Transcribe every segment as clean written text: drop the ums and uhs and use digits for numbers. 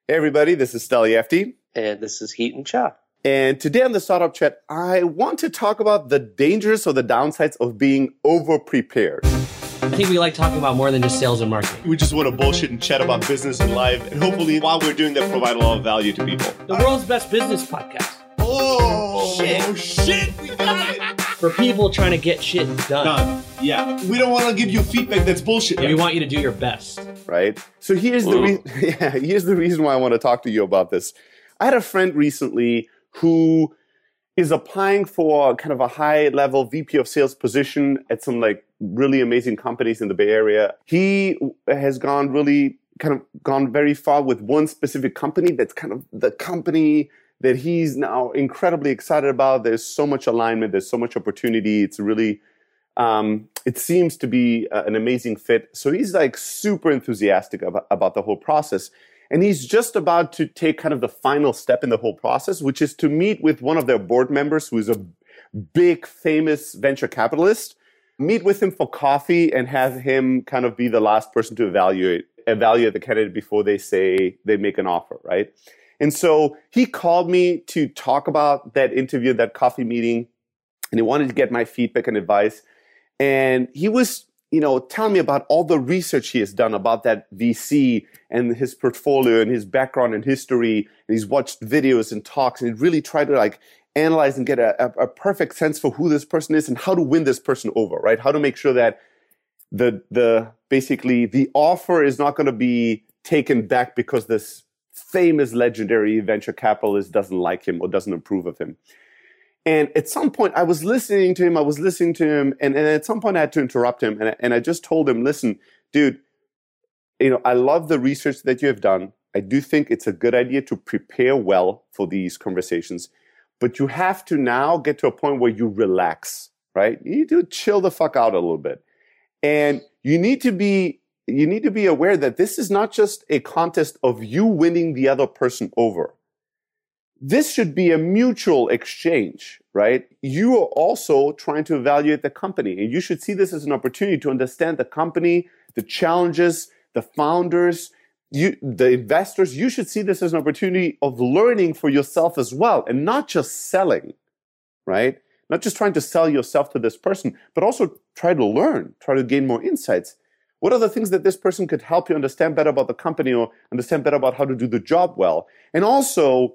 Hey everybody, this is Steli Efti. And this is Heaton Cha. And today on the Startup Chat, I want to talk about the dangers or the downsides of being over-prepared. I think we like talking about more than just sales and marketing. We just want to bullshit and chat about business and life, and hopefully while we're doing that, provide a lot of value to people. The world's best business podcast. Oh, shit, we got it. For people trying to get shit done. Yeah. We don't want to give you feedback that's bullshit. We want you to do your best. Right? So here's the reason why I want to talk to you about this. I had a friend recently who is applying for kind of a high-level VP of sales position at some like really amazing companies in the Bay Area. He has gone very far with one specific company that's kind of the company that he's now incredibly excited about. There's so much alignment. There's so much opportunity. It's really, it seems to be an amazing fit. So he's like super enthusiastic about the whole process. And he's just about to take kind of the final step in the whole process, which is to meet with one of their board members who is a big, famous venture capitalist, meet with him for coffee and have him kind of be the last person to evaluate the candidate before they make an offer, right? And so he called me to talk about that interview, that coffee meeting, and he wanted to get my feedback and advice. And he was, telling me about all the research he has done about that VC and his portfolio and his background and history. And he's watched videos and talks and really tried to like analyze and get a perfect sense for who this person is and how to win this person over, right? How to make sure that basically the offer is not going to be taken back because this famous legendary venture capitalist doesn't like him or doesn't approve of him. And at some point I was listening to him, and at some point I had to interrupt him and I just told him, listen, dude, I love the research that you have done. I do think it's a good idea to prepare well for these conversations, but you have to now get to a point where you relax, right? You need to chill the fuck out a little bit. And you need to be aware that this is not just a contest of you winning the other person over. This should be a mutual exchange, right? You are also trying to evaluate the company, and you should see this as an opportunity to understand the company, the challenges, the founders, the investors. You should see this as an opportunity of learning for yourself as well, and not just selling, right? Not just trying to sell yourself to this person, but also try to learn, try to gain more insights. What are the things that this person could help you understand better about the company or understand better about how to do the job well? And also,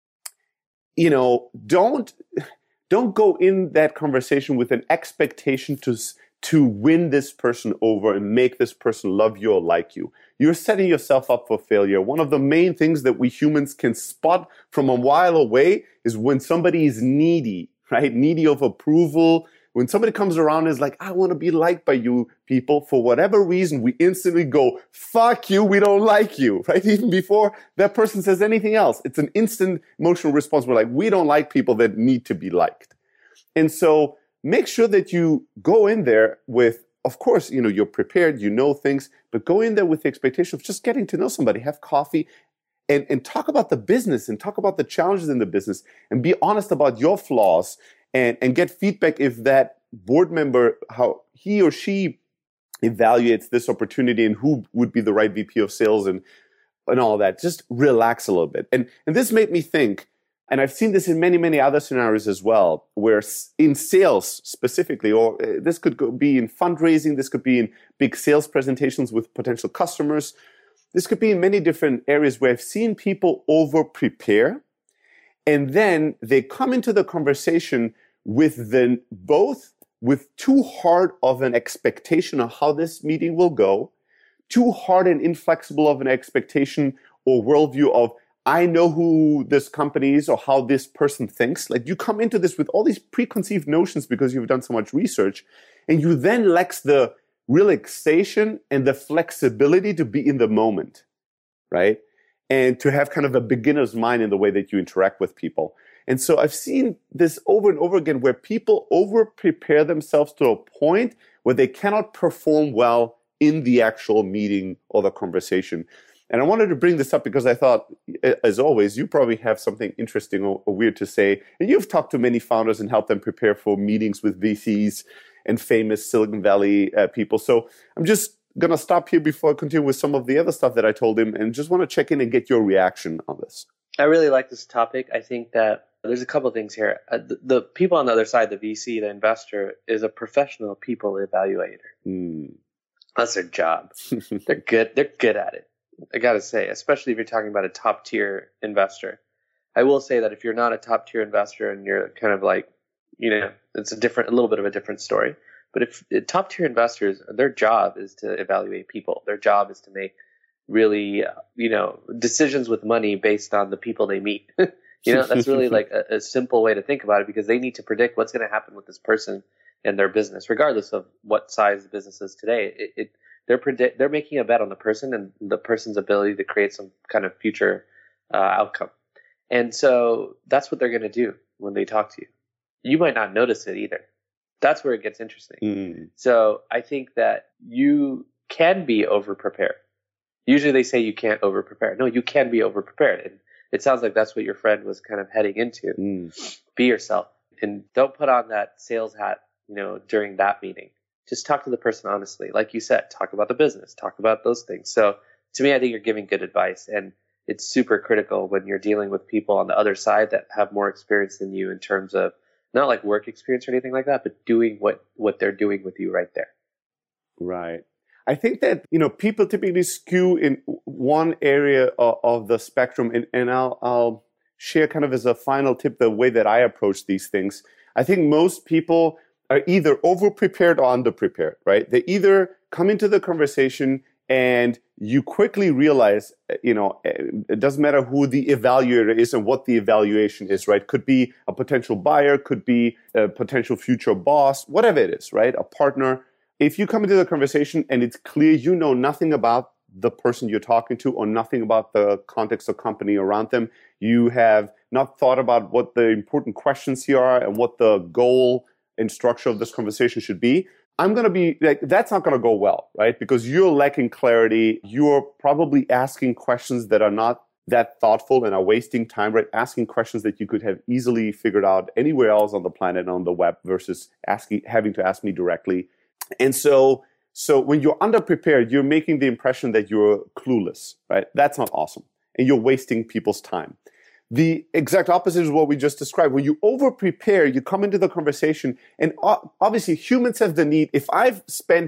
don't go in that conversation with an expectation to win this person over and make this person love you or like you. You're setting yourself up for failure. One of the main things that we humans can spot from a while away is when somebody is needy, right? Needy of approval. When somebody comes around and is like, I want to be liked by you people, for whatever reason, we instantly go, fuck you, we don't like you, right? Even before that person says anything else. It's an instant emotional response. We're like, we don't like people that need to be liked. And so make sure that you go in there with, of course, you're prepared, you know things, but go in there with the expectation of just getting to know somebody, have coffee, and talk about the business and talk about the challenges in the business and be honest about your flaws. And get feedback if that board member, how he or she evaluates this opportunity and who would be the right VP of sales and all that. Just relax a little bit. And this made me think, and I've seen this in many, many other scenarios as well, where in sales specifically, or this could be in fundraising, this could be in big sales presentations with potential customers. This could be in many different areas where I've seen people over-prepare, and then they come into the conversation with too hard of an expectation of how this meeting will go, too hard and inflexible of an expectation or worldview of, I know who this company is or how this person thinks. Like you come into this with all these preconceived notions because you've done so much research, and you then lack the relaxation and the flexibility to be in the moment, right? And to have kind of a beginner's mind in the way that you interact with people. And so I've seen this over and over again where people over-prepare themselves to a point where they cannot perform well in the actual meeting or the conversation. And I wanted to bring this up because I thought, as always, you probably have something interesting or weird to say. And you've talked to many founders and helped them prepare for meetings with VCs and famous Silicon Valley people. So I'm just going to stop here before I continue with some of the other stuff that I told him, and just want to check in and get your reaction on this. I really like this topic. I think that there's a couple of things here. The people on the other side, the VC, the investor, is a professional people evaluator. That's their job. They're good. They're good at it. I got to say, especially if you're talking about a top tier investor. I will say that if you're not a top tier investor and you're kind of like, it's a little bit of a different story. But if top tier investors, their job is to evaluate people. Their job is to make really, decisions with money based on the people they meet. That's really like a simple way to think about it, because they need to predict what's going to happen with this person and their business, regardless of what size the business is today. They're making a bet on the person and the person's ability to create some kind of future outcome. And so that's what they're going to do when they talk to you. You might not notice it either. That's where it gets interesting. So I think that you can be over-prepared. Usually they say you can't over-prepare. No, you can be over-prepared. And it sounds like that's what your friend was kind of heading into. Be yourself. And don't put on that sales hat, during that meeting. Just talk to the person honestly. Like you said, talk about the business, talk about those things. So to me, I think you're giving good advice. And it's super critical when you're dealing with people on the other side that have more experience than you in terms of not like work experience or anything like that, but doing what they're doing with you right there. Right. I think that, people typically skew in one area of the spectrum, and I'll share kind of as a final tip the way that I approach these things. I think most people are either over-prepared or under-prepared, right? They either come into the conversation and you quickly realize, it doesn't matter who the evaluator is and what the evaluation is, right? Could be a potential buyer, could be a potential future boss, whatever it is, right? A partner. If you come into the conversation and it's clear you know nothing about the person you're talking to or nothing about the context of company around them, you have not thought about what the important questions here are and what the goal and structure of this conversation should be, I'm going to be like, that's not going to go well, right? Because you're lacking clarity. You're probably asking questions that are not that thoughtful and are wasting time, right? Asking questions that you could have easily figured out anywhere else on the planet on the web versus having to ask me directly. And so when you're underprepared, you're making the impression that you're clueless, right? That's not awesome. And you're wasting people's time. The exact opposite is what we just described. When you over-prepare, you come into the conversation, and obviously humans have the need. If I've spent,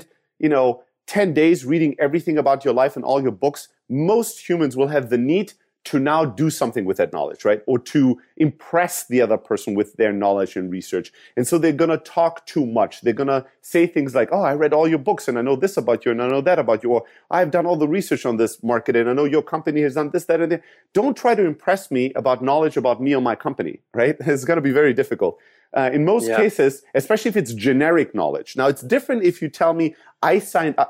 10 days reading everything about your life and all your books, most humans will have the need to now do something with that knowledge, right? Or to impress the other person with their knowledge and research. And so they're going to talk too much. They're going to say things like, oh, I read all your books and I know this about you and I know that about you. Or I've done all the research on this market and I know your company has done this, that, and that. Don't try to impress me about knowledge about me or my company, right? It's going to be very difficult. In most cases, especially if it's generic knowledge. Now, it's different if you tell me I signed up,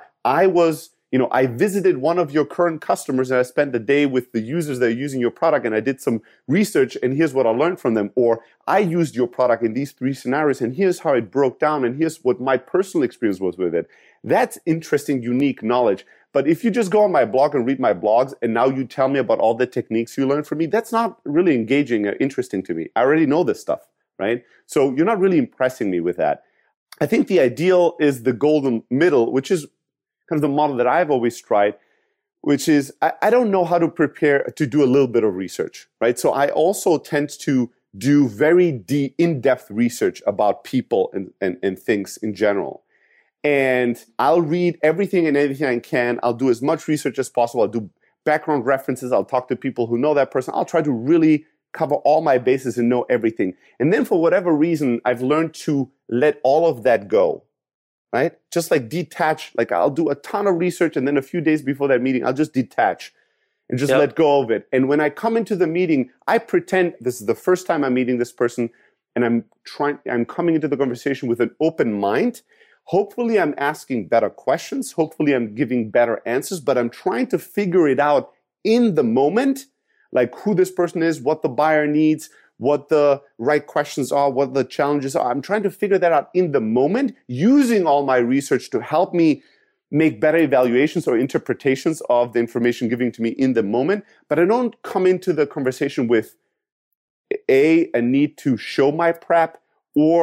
I visited one of your current customers and I spent the day with the users that are using your product and I did some research and here's what I learned from them. Or I used your product in these 3 scenarios and here's how it broke down and here's what my personal experience was with it. That's interesting, unique knowledge. But if you just go on my blog and read my blogs and now you tell me about all the techniques you learned from me, that's not really engaging or interesting to me. I already know this stuff, right? So you're not really impressing me with that. I think the ideal is the golden middle, which is kind of the model that I've always tried, which is I don't know how to prepare to do a little bit of research, right? So I also tend to do very in-depth research about people and things in general. And I'll read everything and anything I can. I'll do as much research as possible. I'll do background references. I'll talk to people who know that person. I'll try to really cover all my bases and know everything. And then for whatever reason, I've learned to let all of that go. Right? Just like detach, like I'll do a ton of research and then a few days before that meeting, I'll just detach and just let go of it. And when I come into the meeting, I pretend this is the first time I'm meeting this person and I'm coming into the conversation with an open mind. Hopefully I'm asking better questions. Hopefully I'm giving better answers, but I'm trying to figure it out in the moment, like who this person is, what the buyer needs, what the right questions are, what the challenges are. I'm trying to figure that out in the moment, using all my research to help me make better evaluations or interpretations of the information given to me in the moment. But I don't come into the conversation with a need to show my prep or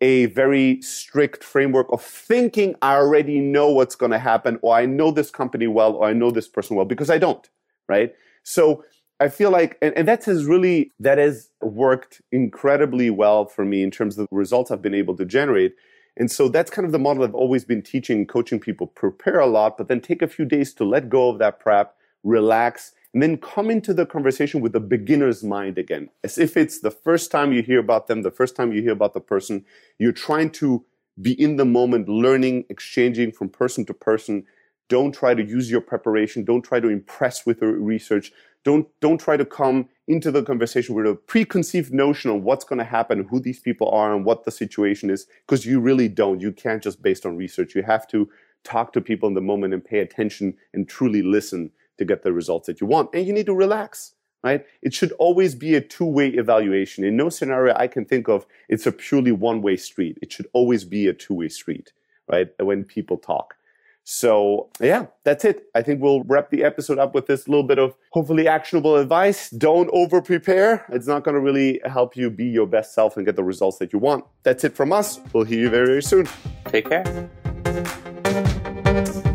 a very strict framework of thinking I already know what's going to happen, or I know this company well, or I know this person well, because I don't, right? So I feel like, and that has worked incredibly well for me in terms of the results I've been able to generate. And so that's kind of the model I've always been teaching, coaching people: prepare a lot, but then take a few days to let go of that prep, relax, and then come into the conversation with a beginner's mind again, as if it's the first time you hear about them, the first time you hear about the person. You're trying to be in the moment, learning, exchanging from person to person. Don't try to use your preparation. Don't try to impress with your research. Don't try to come into the conversation with a preconceived notion on what's going to happen, who these people are, and what the situation is, because you really don't. You can't just based on research. You have to talk to people in the moment and pay attention and truly listen to get the results that you want. And you need to relax, right? It should always be a two-way evaluation. In no scenario I can think of, it's a purely one-way street. It should always be a two-way street, right? When people talk. So yeah, that's it. I think we'll wrap the episode up with this little bit of hopefully actionable advice. Don't over-prepare. It's not going to really help you be your best self and get the results that you want. That's it from us. We'll hear you very, very soon. Take care.